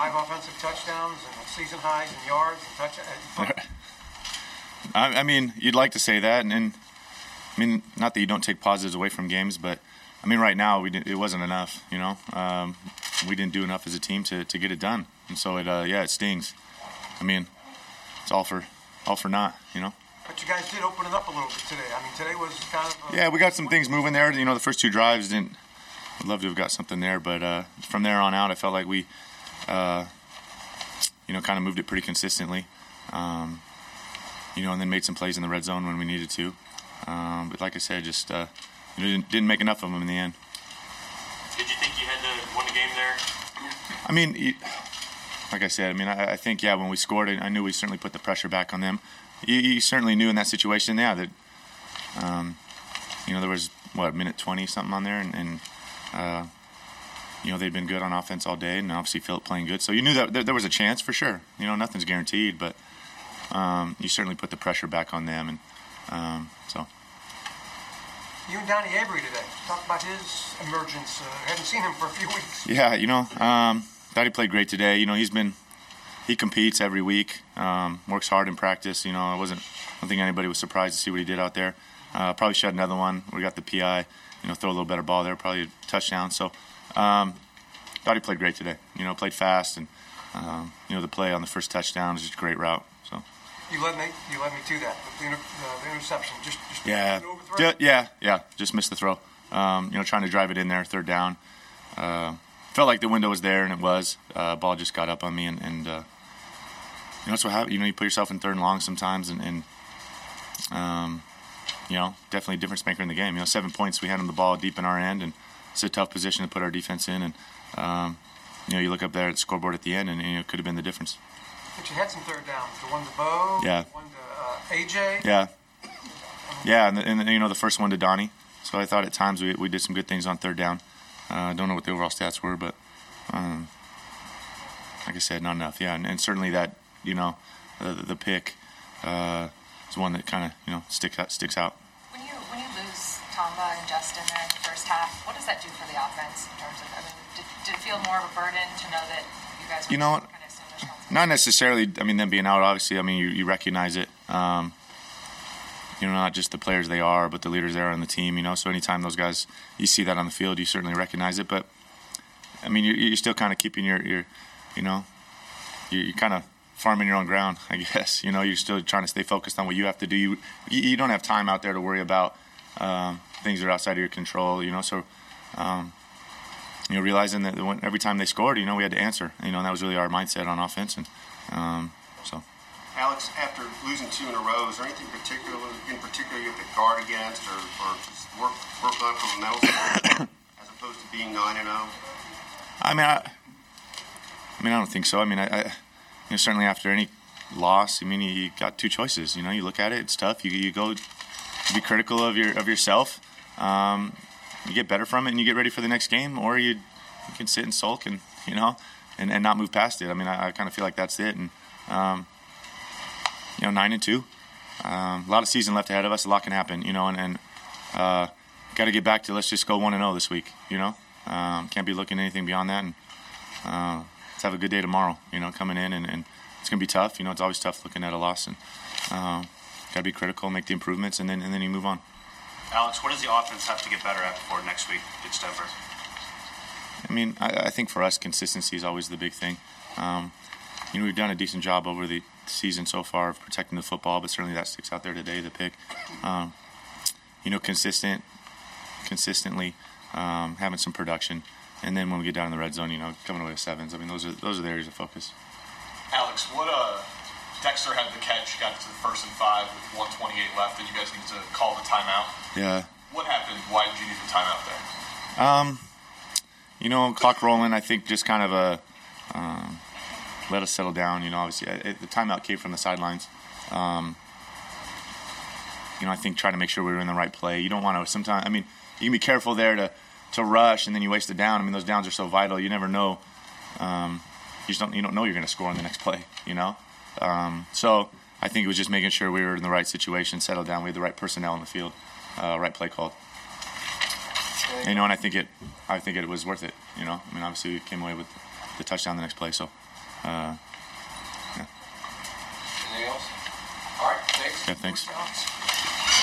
5 offensive touchdowns and season highs in yards and touch. I mean, you'd like to say that, and I mean, not that you don't take positives away from games, but I mean, right now it wasn't enough. You know, we didn't do enough as a team to get it done, and so it stings. I mean, it's all for naught. You know. But you guys did open it up a little bit today. I mean, today was kind of. Yeah, we got some things moving there. You know, the first 2 drives didn't. I'd love to have got something there, but from there on out, I felt like we, kind of moved it pretty consistently. And then made some plays in the red zone when we needed to. But like I said, just didn't make enough of them in the end. Did you think you had to win the game there? I mean, like I said, I think, when we scored, I knew we certainly put the pressure back on them. You certainly knew in that situation, that, there was, minute 20 something on there, and they'd been good on offense all day, and obviously Philip playing good. So you knew that there was a chance for sure. Nothing's guaranteed, but you certainly put the pressure back on them, and so. You and Donnie Avery today. Talk about his emergence. Haven't seen him for a few weeks. Yeah, thought he played great today. He competes every week, works hard in practice. I don't think anybody was surprised to see what he did out there. Probably shot another one. We got the PI, throw a little better ball there, probably a touchdown. So, thought he played great today. Played fast, and the play on the first touchdown was just a great route. So. You led me to that. The interception. Just just missed the throw. Trying to drive it in there, third down. Felt like the window was there, and it was. Ball just got up on me, and that's what happened. You put yourself in third and long sometimes, and definitely a difference maker in the game. 7 points, we had on the ball deep in our end, and it's a tough position to put our defense in. And you look up there at the scoreboard at the end, and it could have been the difference. But you had some third downs. The one to Bo, yeah. The one to AJ. Yeah, and the first one to Donnie. So I thought at times we did some good things on third down. I don't know what the overall stats were, but like I said, not enough. Yeah, and certainly that the pick is one that kind of sticks out. When you lose Tamba and Justin there in the first half, what does that do for the offense in terms of? Did it feel more of a burden to know that you guys were kind of so much? Not necessarily. Them being out, obviously. You recognize it. Not just the players they are, but the leaders they are on the team. So anytime those guys, you see that on the field, you certainly recognize it. But you're still kind of keeping your you're kind of farming your own ground, I guess. You're still trying to stay focused on what you have to do. You don't have time out there to worry about things that are outside of your control. So realizing that every time they scored, we had to answer. And that was really our mindset on offense, and so. Alex, after losing 2 in a row, is there anything in particular you have to guard against, or just work on from a mental standpoint, as opposed to being 9-0? I don't think so. I certainly after any loss, you got 2 choices. You look at it; it's tough. You go be critical of yourself. You get better from it, and you get ready for the next game, or you can sit and sulk and and not move past it. I kind of feel like that's it, and. 9-2. A lot of season left ahead of us. A lot can happen, and got to get back to let's just go 1-0 this week. Can't be looking at anything beyond that, and let's have a good day tomorrow. Coming in, and it's gonna be tough. It's always tough looking at a loss, and got to be critical, make the improvements, and then you move on. Alex, what does the offense have to get better at before next week against Denver? I think for us, consistency is always the big thing. We've done a decent job over the season so far of protecting the football, but certainly that sticks out there today, the pick. Consistently having some production, and then when we get down in the red zone, coming away with 7s. Those are the areas of focus. Alex, Dexter had the catch, got to the 1st and 5 with 1:28 left, and you guys need to call the timeout. Yeah. What happened? Why did you need the timeout there? Clock rolling, I think just kind of let us settle down. Obviously, the timeout came from the sidelines. I think trying to make sure we were in the right play. You don't want to sometimes. You can be careful there to rush, and then you waste a down. Those downs are so vital. You never know. You don't know you're going to score on the next play. So I think it was just making sure we were in the right situation, settled down. We had the right personnel in the field, right play called. And I think it was worth it. Obviously we came away with the touchdown the next play. So. Anything else? All right, thanks. Yeah, thanks. Alex.